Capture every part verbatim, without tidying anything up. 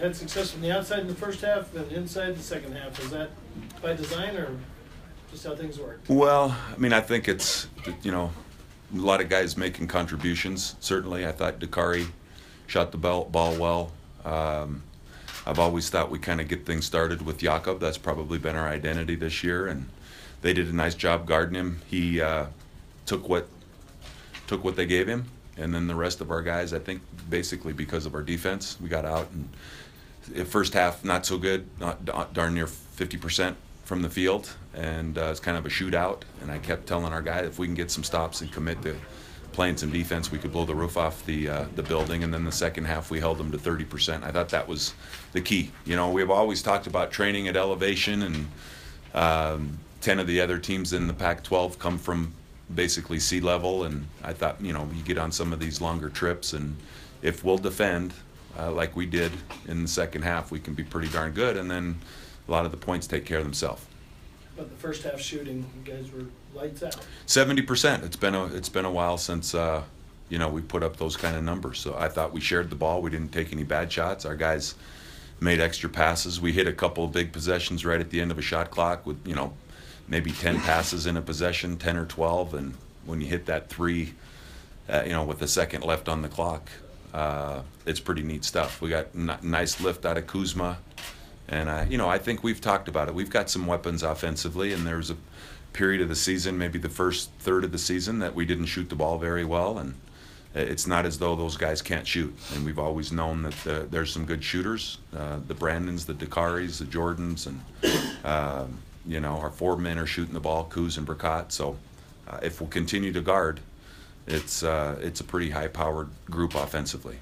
Had success from the outside in the first half and inside the second half. Is that by design or just how things work? Well, I mean, I think it's, you know, a lot of guys making contributions, certainly. I thought Dakari shot the ball, ball well. Um, I've always thought we kind of get things started with Jakob. That's probably been our identity this year, and they did a nice job guarding him. He uh, took what took what they gave him, and then the rest of our guys, I think, basically because of our defense, we got out and the first half not so good, not darn near fifty percent from the field, and uh, it's kind of a shootout. And I kept telling our guys if we can get some stops and commit to playing some defense, we could blow the roof off the uh, the building. And then the second half, we held them to thirty percent. I thought that was the key. You know, we've always talked about training at elevation, and um, ten of the other teams in the Pac twelve come from basically sea level. And I thought, you know, you get on some of these longer trips, and if we'll defend uh, like we did in the second half, we can be pretty darn good. And then a lot of the points take care of themselves. But the first half shooting, you guys were lights out. Seventy percent. It's been a it's been a while since uh, you know, we put up those kind of numbers. So I thought we shared the ball. We didn't take any bad shots. Our guys made extra passes. We hit a couple of big possessions right at the end of a shot clock with, you know, maybe ten passes in a possession, ten or twelve. And when you hit that three, uh, you know, with a second left on the clock, uh, it's pretty neat stuff. We got n- nice lift out of Kuzma. And, I, you know, I think we've talked about it. We've got some weapons offensively, and there's a period of the season, maybe the first third of the season, that we didn't shoot the ball very well. And it's not as though those guys can't shoot. And we've always known that uh, there's some good shooters, uh, the Brandons, the Dakaris, the Jordans, and, uh, you know, our four men are shooting the ball, Kuz and Brakat. So uh, if we'll continue to guard, it's, uh, it's a pretty high-powered group offensively.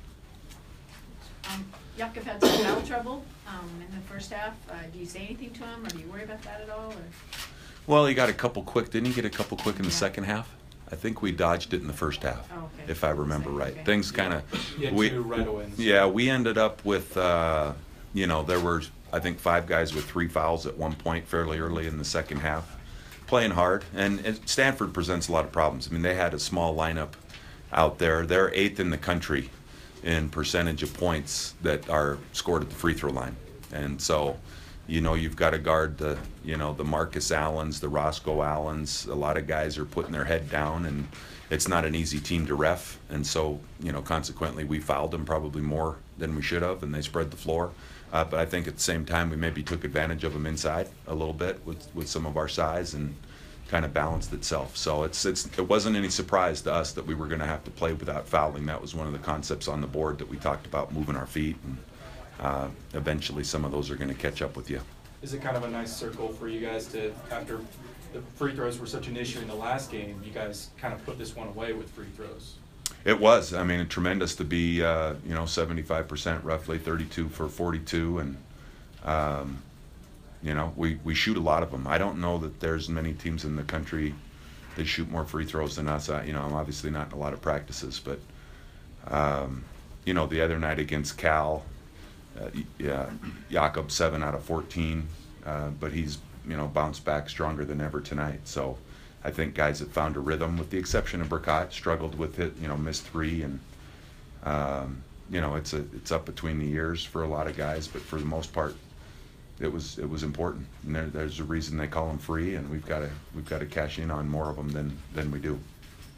Um, Jakob had some foul trouble um, in the first half. Uh, do you say anything to him, or do you worry about that at all? Or? Well, he got a couple quick. Didn't he get a couple quick in the Yeah. second half? I think we dodged it in the first half, Oh, okay. if I remember right. Okay. Things kind of Yeah, we two right away. yeah we ended up with uh, you know, there were I think five guys with three fouls at one point fairly early in the second half, playing hard. And it, Stanford presents a lot of problems. I mean, they had a small lineup out there. They're eighth in the country in percentage of points that are scored at the free throw line, and so, you know, you've got to guard the, you know, the Marcus Allens, the Roscoe Allens. A lot of guys are putting their head down, and it's not an easy team to ref. And so, you know, consequently, we fouled them probably more than we should have, and they spread the floor. Uh, but I think at the same time, we maybe took advantage of them inside a little bit with, with some of our size, and kind of balanced itself. So it's it's it wasn't any surprise to us that we were going to have to play without fouling. That was one of the concepts on the board that we talked about, moving our feet, and uh, eventually some of those are going to catch up with you. Is it kind of a nice circle for you guys to, after the free throws were such an issue in the last game, you guys kind of put this one away with free throws? It was. I mean, tremendous to be, uh, you know, seventy-five percent roughly, thirty-two for forty-two, and um, you know, we, we shoot a lot of them. I don't know that there's many teams in the country that shoot more free throws than us. I, you know, I'm obviously not in a lot of practices, but, um, you know, the other night against Cal, uh, yeah, Jakob seven out of fourteen, uh, but he's, you know, bounced back stronger than ever tonight. So I think guys have found a rhythm, with the exception of Brakat, struggled with it, you know, missed three, and, um, you know, it's a it's up between the ears for a lot of guys, but for the most part, It was it was important, and there, there's a reason they call them free, and we've got to we've got to cash in on more of them than than we do.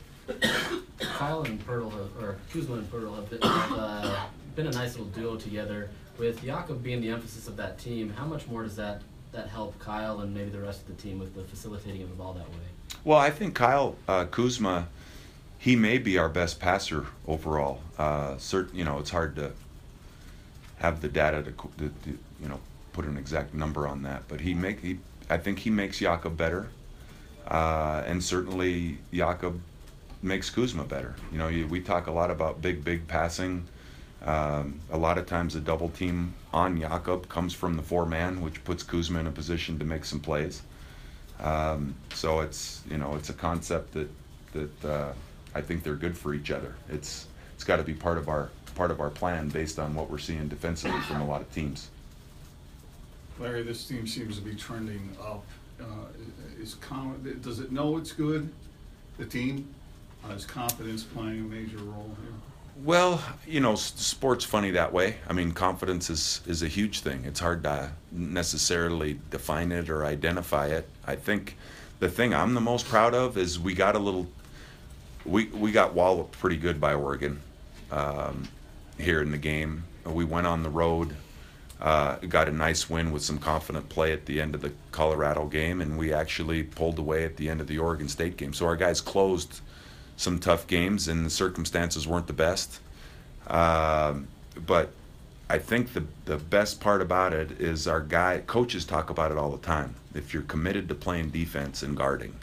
Kyle and Pirtle, have, or Kuzma and Pirtle, have been, have, uh, been a nice little duo together. With Jakob being the emphasis of that team, how much more does that that help Kyle and maybe the rest of the team with the facilitating of the ball that way? Well, I think Kyle uh, Kuzma, he may be our best passer overall. Uh, certain, you know, it's hard to have the data to, to, to you know, put an exact number on that, but he make he I think he makes Jakob better, uh, and certainly Jakob makes Kuzma better. You know, you, we talk a lot about big big passing. Um, a lot of times the double team on Jakob comes from the four man, which puts Kuzma in a position to make some plays. Um, so it's, you know, it's a concept that that uh, I think they're good for each other. It's it's got to be part of our part of our plan based on what we're seeing defensively from a lot of teams. Larry, this team seems to be trending up. Uh, is com- does it know it's good, the team? Uh, is confidence playing a major role here? Well, you know, s- sport's funny that way. I mean, confidence is, is a huge thing. It's hard to necessarily define it or identify it. I think the thing I'm the most proud of is we got a little, we, we got walloped pretty good by Oregon um, here in the game. We went on the road, uh, got a nice win with some confident play at the end of the Colorado game, and we actually pulled away at the end of the Oregon State game. So our guys closed some tough games, and the circumstances weren't the best. Um, but I think the the best part about it is our guy coaches talk about it all the time. If you're committed to playing defense and guarding,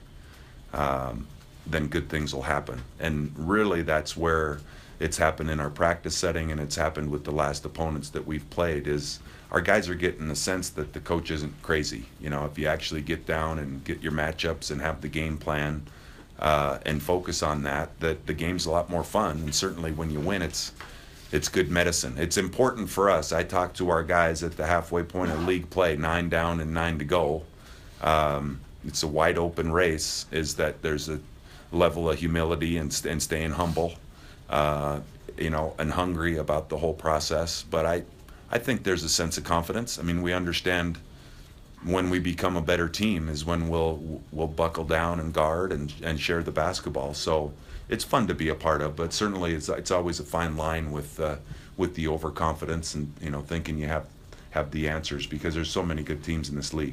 um, then good things will happen. And really, that's where it's happened in our practice setting, and it's happened with the last opponents that we've played. Is our guys are getting the sense that the coach isn't crazy. You know, if you actually get down and get your matchups and have the game plan. Uh, and focus on that, that the game's a lot more fun, and certainly when you win, it's it's good medicine. It's important for us. I talk to our guys at the halfway point of league play, nine down and nine to go. Um, it's a wide open race, is that there's a level of humility and, and staying humble, uh, you know, and hungry about the whole process. But I, I think there's a sense of confidence. I mean, we understand when we become a better team is when we'll we'll buckle down and guard and and share the basketball. So it's fun to be a part of, but certainly it's it's always a fine line with uh, with the overconfidence and, you know, thinking you have have the answers, because there's so many good teams in this league.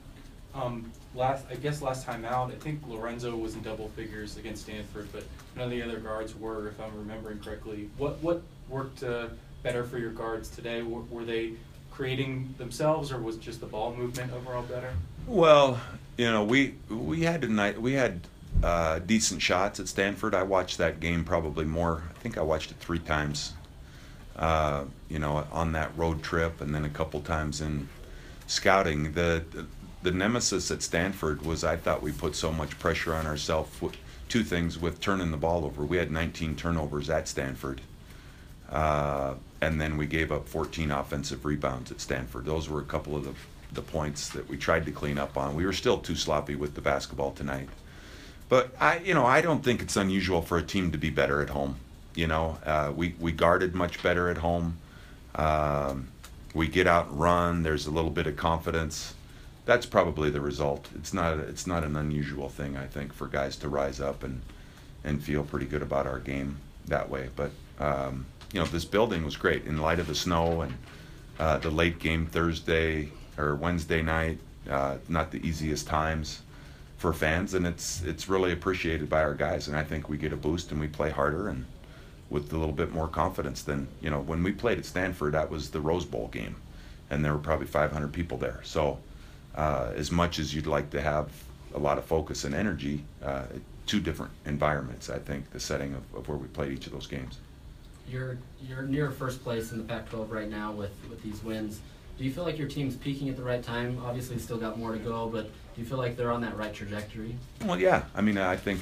Um, last, I guess last time out, I think Lorenzo was in double figures against Stanford, but none of the other guards were, if I'm remembering correctly. What what worked uh, better for your guards today? Were, were they creating themselves, or was just the ball movement overall better? Well, you know, we we had tonight we had uh, decent shots at Stanford. I watched that game probably more. I think I watched it three times. Uh, you know, on that road trip, and then a couple times in scouting. The the nemesis at Stanford was, I thought we put so much pressure on ourselves. Two things with turning the ball over. We had nineteen turnovers at Stanford. Uh, and then we gave up fourteen offensive rebounds at Stanford. Those were a couple of the, the points that we tried to clean up on. We were still too sloppy with the basketball tonight. But I, you know, I don't think it's unusual for a team to be better at home. You know, uh, we, we guarded much better at home. Um, we get out and run. There's a little bit of confidence. That's probably the result. It's not it's not an unusual thing, I think, for guys to rise up and and feel pretty good about our game that way. But um, you know, this building was great in light of the snow and uh, the late game Thursday or Wednesday night. Uh, not the easiest times for fans, and it's it's really appreciated by our guys. And I think we get a boost and we play harder and with a little bit more confidence than, you know, when we played at Stanford. That was the Rose Bowl game, and there were probably five hundred people there. So uh, as much as you'd like to have a lot of focus and energy, uh, two different environments, I think, the setting of, of where we played each of those games. You're you're near first place in the Pac twelve right now with, with these wins. Do you feel like your team's peaking at the right time? Obviously, still got more to go, but do you feel like they're on that right trajectory? Well, yeah. I mean, I think,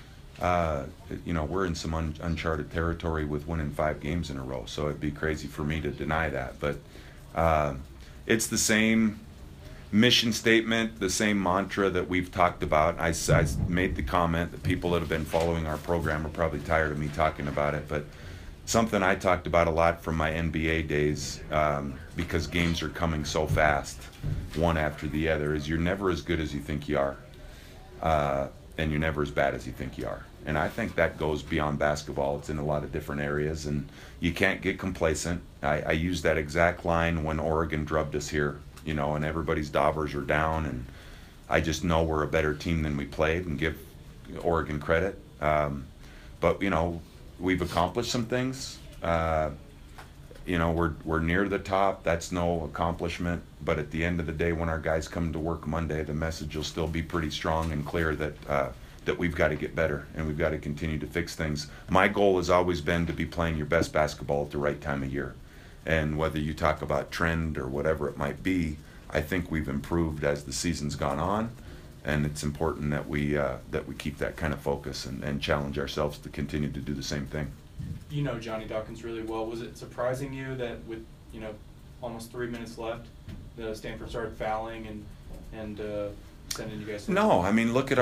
uh, you know, we're in some un- uncharted territory with winning five games in a row, so it'd be crazy for me to deny that. But uh, it's the same mission statement, the same mantra that we've talked about. I, I made the comment that people that have been following our program are probably tired of me talking about it, but something I talked about a lot from my N B A days, um, because games are coming so fast, one after the other, is you're never as good as you think you are, uh, and you're never as bad as you think you are. And I think that goes beyond basketball. It's in a lot of different areas, and you can't get complacent. I, I used that exact line when Oregon drubbed us here, you know, and everybody's Daubers are down, and I just know we're a better team than we played, and give Oregon credit. Um, but, you know, we've accomplished some things. Uh, you know, we're we're near the top. That's no accomplishment. But at the end of the day, when our guys come to work Monday, the message will still be pretty strong and clear that uh, that we've got to get better and we've got to continue to fix things. My goal has always been to be playing your best basketball at the right time of year. And whether you talk about trend or whatever it might be, I think we've improved as the season's gone on. And it's important that we uh, that we keep that kind of focus and, and challenge ourselves to continue to do the same thing. You know Johnny Dawkins really well. Was it surprising you that with, you know, almost three minutes left, the Stanford started fouling and and uh, sending you guys? No, I mean, look at our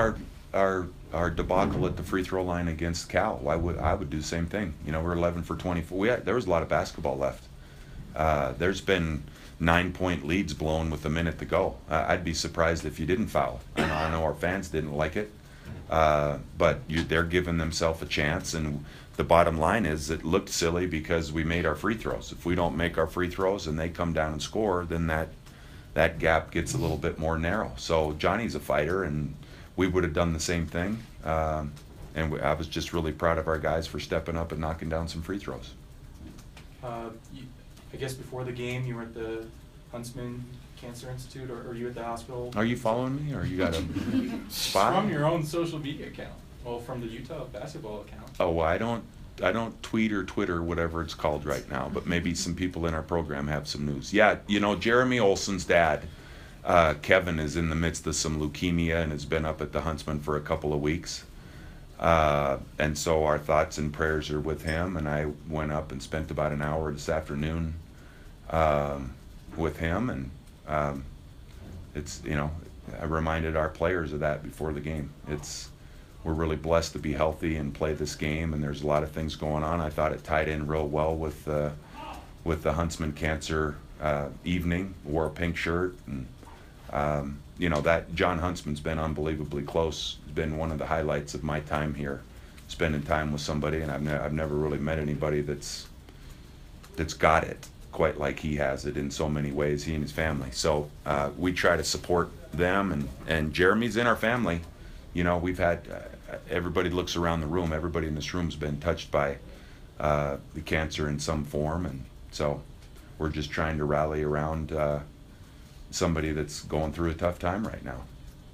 our our debacle at the free throw line against Cal. Why would I would do the same thing? You know, we're eleven for twenty-four. We had, there was a lot of basketball left. Uh, there's been nine point leads blown with a minute to go. Uh, I'd be surprised if you didn't foul. I know, I know our fans didn't like it, uh, but you, they're giving themselves a chance. And the bottom line is, it looked silly because we made our free throws. If we don't make our free throws and they come down and score, then that that gap gets a little bit more narrow. So Johnny's a fighter, and we would have done the same thing. Um, and we, I was just really proud of our guys for stepping up and knocking down some free throws. Uh, you, I guess before the game, you were at the Huntsman Cancer Institute, or, or you at the hospital? Are you following me, or you got a spot? From your own social media account. Well, from the Utah basketball account. Oh, well, I don't, I don't tweet or Twitter, whatever it's called right now, but maybe some people in our program have some news. Yeah, you know, Jeremy Olson's dad, uh, Kevin, is in the midst of some leukemia and has been up at the Huntsman for a couple of weeks. Uh, and so our thoughts and prayers are with him, and I went up and spent about an hour this afternoon um, with him, and um, it's, you know, I reminded our players of that before the game. It's, we're really blessed to be healthy and play this game, and there's a lot of things going on. I thought it tied in real well with uh, with the Huntsman Cancer uh, evening. Wore a pink shirt, and um, you know, that John Huntsman's been unbelievably close. It's been one of the highlights of my time here, spending time with somebody, and I've, ne- I've never really met anybody that's that's got it quite like he has it in so many ways, he and his family. So uh, we try to support them, and, and Jeremy's in our family. You know, we've had, uh, everybody looks around the room, everybody in this room's been touched by uh, the cancer in some form, and so we're just trying to rally around uh, somebody that's going through a tough time right now.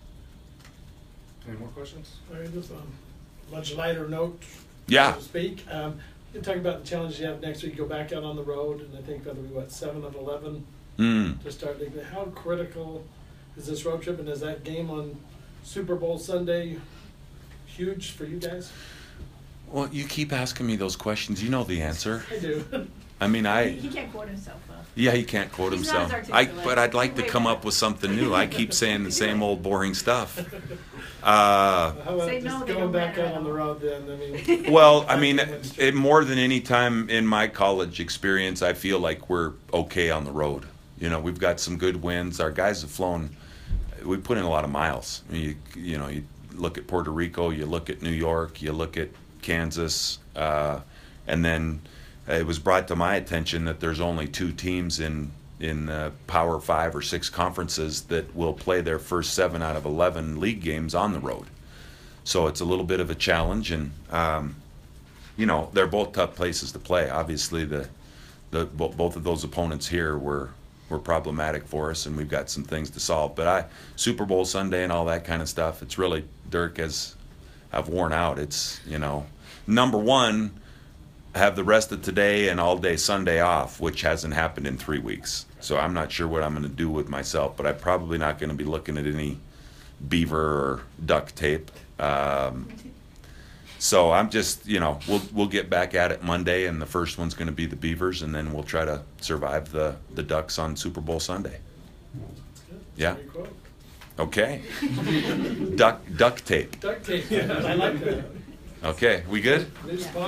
Any more questions? All right, just on a much lighter note, Yeah. so to speak. Um, you're talking about the challenges you have next week. Go back out on the road, and I think that'll be what, seven of eleven Mm. to start. League. How critical is this road trip, and is that game on Super Bowl Sunday huge for you guys? Well, you keep asking me those questions. You know the answer. I do. I mean, I. He can't quote himself, though. Yeah, he can't quote He's not himself. as I, articulate. but I'd like to Way come back. up with something new. I keep saying the same old boring stuff. Uh, How about Say just no, they going don't back matter out at on the all. road then? I mean, well, I mean, it, more than any time in my college experience, I feel like we're okay on the road. You know, we've got some good wins. Our guys have flown. We put in a lot of miles. I mean, you, you know, you look at Puerto Rico, you look at New York, you look at Kansas, uh, and then it was brought to my attention that there's only two teams in in uh, Power Five or six conferences that will play their first seven out of eleven league games on the road. So it's a little bit of a challenge, and um, you know, they're both tough places to play. Obviously, the the bo- both of those opponents here were were problematic for us, and we've got some things to solve. But I Super Bowl Sunday and all that kind of stuff, it's really, Dirk, as I've worn out. It's, you know, number one, have the rest of today and all day Sunday off, which hasn't happened in three weeks. So I'm not sure what I'm going to do with myself, but I'm probably not going to be looking at any beaver or duct tape. Um, so I'm just, you know, we'll we'll get back at it Monday, and the first one's going to be the Beavers, and then we'll try to survive the the Ducks on Super Bowl Sunday. Good. Yeah. Great quote. Okay. Duck duct tape. Duct tape. I like that. Okay, we good? New spot.